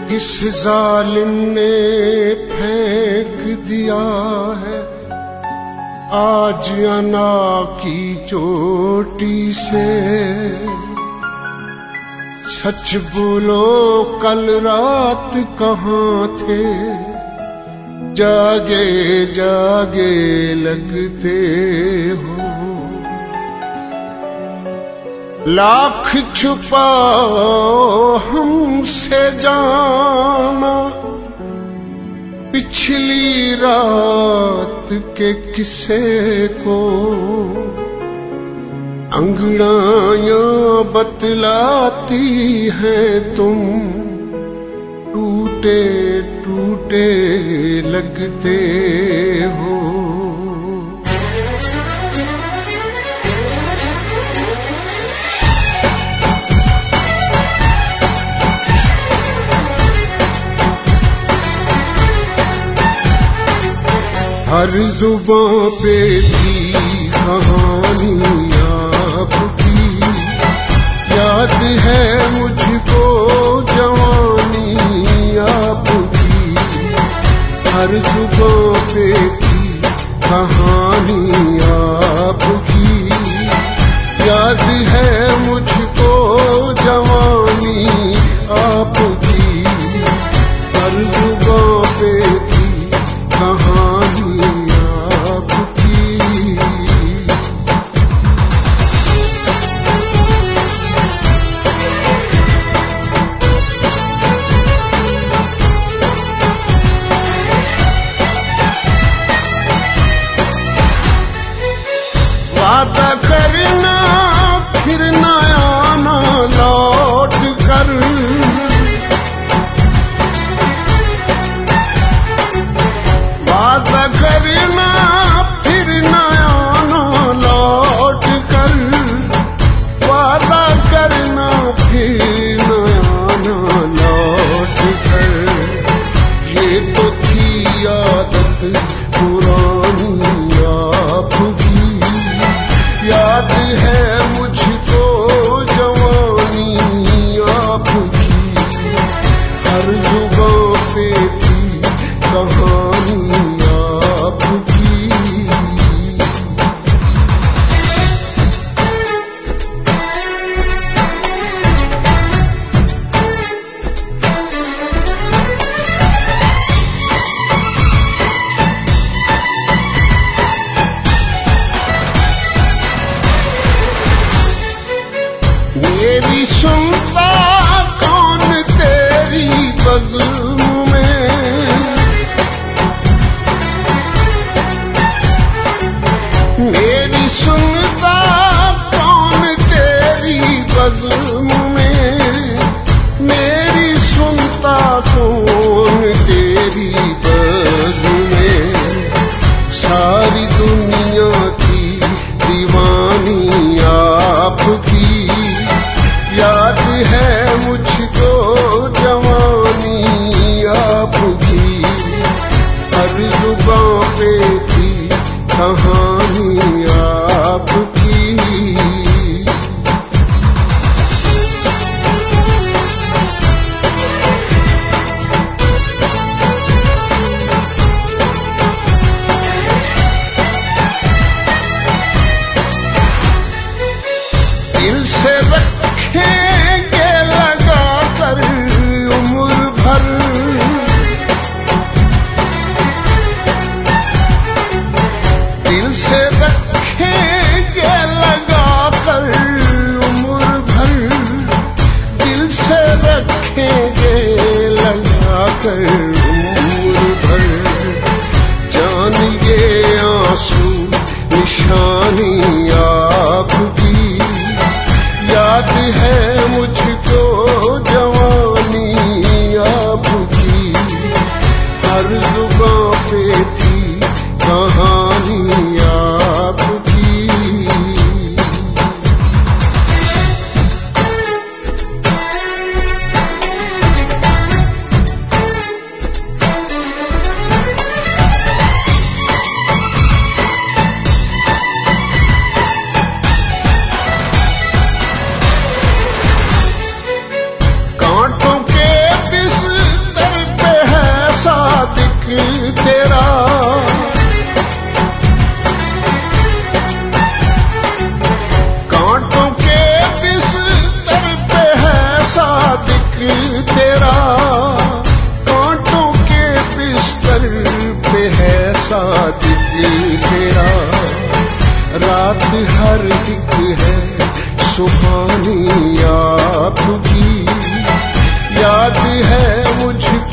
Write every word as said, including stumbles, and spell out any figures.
इस जालिम ने फेंक दिया है आज अना की चोटी से। सच बोलो कल रात कहाँ थे, जागे जागे लगते हो। लाख छुपाओ हमसे जाना पिछली रात के किस्से को। अंगड़ाइयां बतलाती हैं तुम टूटे टूटे लगते हो। हर जुबां पे थी कहानी आपकी, याद है मुझको जवानी आपकी। हर जुबां पे थी कहानी आपकी, याद है मुझको जवानी आपकी। हर जुबां पे थी कहानी वादा करना फिर न आना लौट कर। वादा करना फिर न आना लौट कर। वादा करना फिर न आना लौट कर। ये तो थी आदत पुरानी आपकी, याद है मुझको जवानी आपकी। हर जुबां पे थी कहानी आपकी। मेरी सुनता कौन तेरी बज़्म में। मेरी सुनता कौन तेरी बज़्म में। मेरी सुनता कौन तेरी बज़्म में। सारी दुनिया की दीवानी आपकी, याद है मुझको जवानी आपकी। हर जुबां पे थी कहानी आपकी। दिल से रखेंगे लगा कर उम्र भर। दिल से रखेंगे लगा कर उम्र भर। दिल से रखेंगे लगा कर उम्र भर। जान ये आंसू निशानी आपकी, याद है मुझको जवानी आपकी। हर जुबां पे थी कहानी आपकी। सुहानी आपकी याद है मुझको